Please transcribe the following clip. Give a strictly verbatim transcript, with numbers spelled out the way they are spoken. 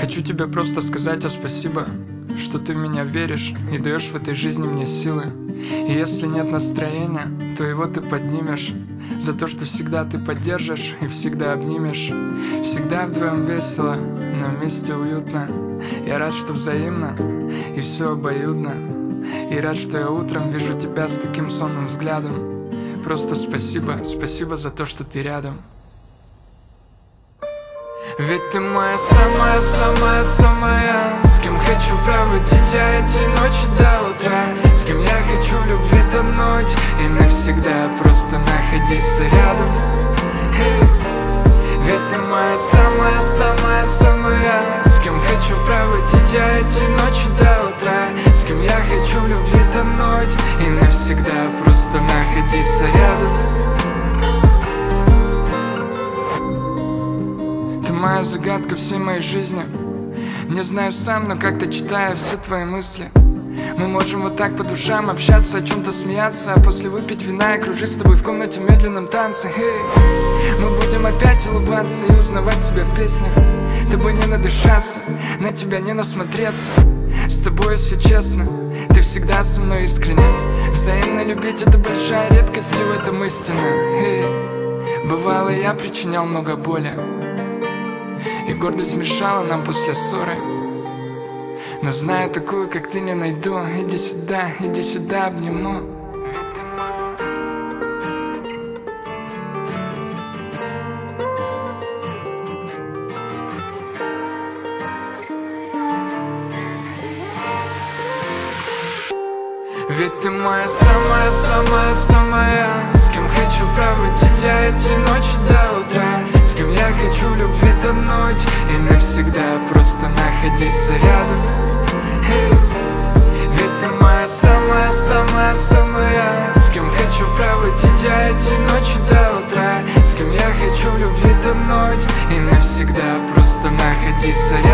Хочу тебе просто сказать, а спасибо, что ты в меня веришь и даешь в этой жизни мне силы. И если нет настроения, то его ты поднимешь. За то, что всегда ты поддержишь и всегда обнимешь. Всегда вдвоем весело, но вместе уютно. Я рад, что взаимно и все обоюдно. И рад, что я утром вижу тебя с таким сонным взглядом. Просто спасибо, спасибо за то, что ты рядом. Ведь ты моя самая-самая-самая, с кем хочу проводить я эти ночи до утра, с кем я хочу любви тонуть и навсегда просто находиться рядом. Hey. Ведь ты моя самая-самая-самая, с кем хочу проводить я эти ночи до утра, с кем я хочу любви тонуть и навсегда просто находиться рядом. Моя загадка всей моей жизни. Не знаю сам, но как-то читаю все твои мысли. Мы можем вот так по душам общаться, о чем-то смеяться, а после выпить вина и кружить с тобой в комнате в медленном танце. Hey. Мы будем опять улыбаться и узнавать себя в песнях. Тобой не надышаться, на тебя не насмотреться. С тобой все честно, ты всегда со мной искренне. Взаимно любить — это большая редкость, и в этом истина. Hey. Бывало, я причинял много боли, и гордость мешала нам после ссоры. Но знаю, такую, как ты, не найду. Иди сюда, иди сюда, обниму. Ведь ты моя самая-самая-самая, с кем хочу проводить я эти ночи до утра, с кем я хочу любви тонуть и навсегда просто находиться рядом. Hey. Ведь ты моя самая-самая-самая, с кем хочу проводить я эти ночи до утра, с кем я хочу любви тонуть и навсегда просто находиться рядом.